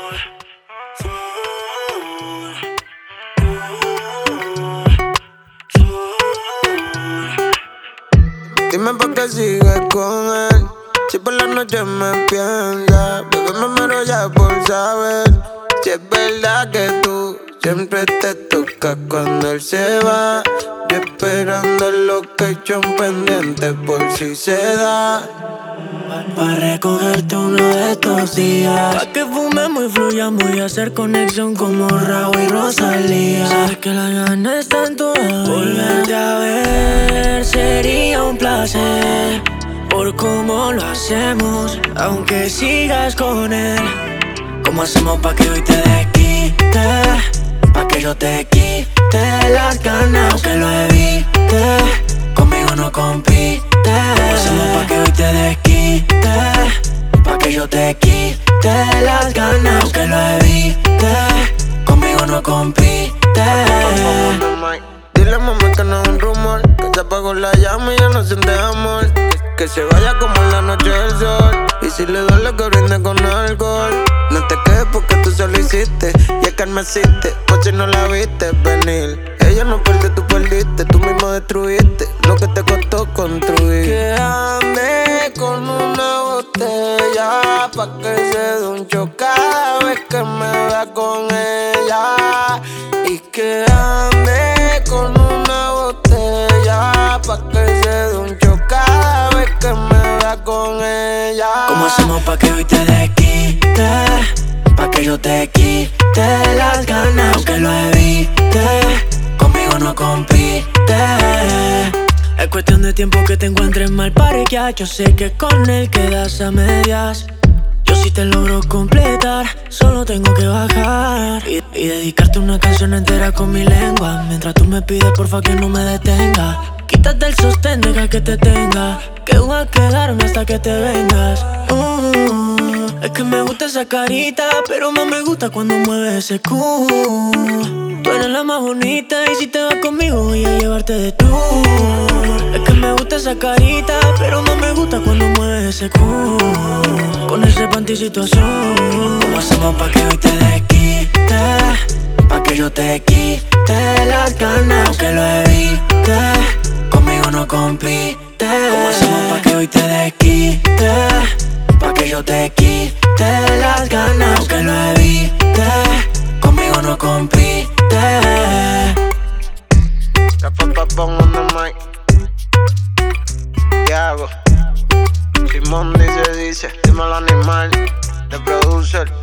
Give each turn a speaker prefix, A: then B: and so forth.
A: Dime por qué sigues con él. Si por la noche me piensas, bebé, me muero ya por saber si es verdad que tú siempre te tocas cuando él se va. Yo esperando en location pendiente por si se da.
B: Pa' recogerte uno de estos días, pa' que fumemos y fluyamos y hacer conexión como Raúl y Rosalía. Sabes que las ganas están todas. Volverte a ver sería un placer, por cómo lo hacemos, aunque sigas con él. ¿Cómo hacemos pa' que hoy te desquite? Pa' que yo te quite las ganas, aunque lo evite, conmigo no compite. ¿Cómo hacemos pa' que hoy te desquite? Pa' que yo te quite las ganas, aunque lo evite, conmigo no compite.
A: Dile a mami que no es un rumor, que se apagó la llama y ya no siente amor. Que se vaya como en la noche del sol. Y si le duele que brinde con alcohol. No te quedes porque tú solo hiciste. Y es que me hiciste, por si no la viste venir. Ella no perdió, tú perdiste. Tú mismo destruiste lo que te costó construir. Que ande con una botella pa' que se dé un choque cada vez que me vea con ella. Y que ande con una botella pa' que se dé un choque cada vez que me vea con ella.
B: ¿Cómo hacemos pa' que hoy te desquite? Pa' que yo te quite las ganas, aunque lo evite, conmigo no compite. Es cuestión de tiempo que te encuentres mal parquear. Yo sé que con él quedas a medias. Yo sí te logro completar, solo tengo que bajar y dedicarte una canción entera con mi lengua. Mientras tú me pides porfa que no me detenga. Quítate el sostén, deja que te tenga, que voy a quedarme hasta que te vengas. Es que me gusta esa carita, pero más me gusta cuando mueves ese cu. Tú eres la más bonita y si te vas conmigo voy a llevarte de tour. Es que me gusta esa carita, pero más me gusta cuando mueves ese cu. Con ese panticito azul. ¿Cómo hacemos pa' que hoy te desquite? Pa' que yo te quite las ganas, aunque lo evite, conmigo no compite. ¿Cómo hacemos pa' que hoy te desquite? Pa' que yo te quite las ganas, aunque lo evite, conmigo no compite.
A: La papa pongo on the mic. ¿Qué hago? Simón dice, dímelo animal, de producer.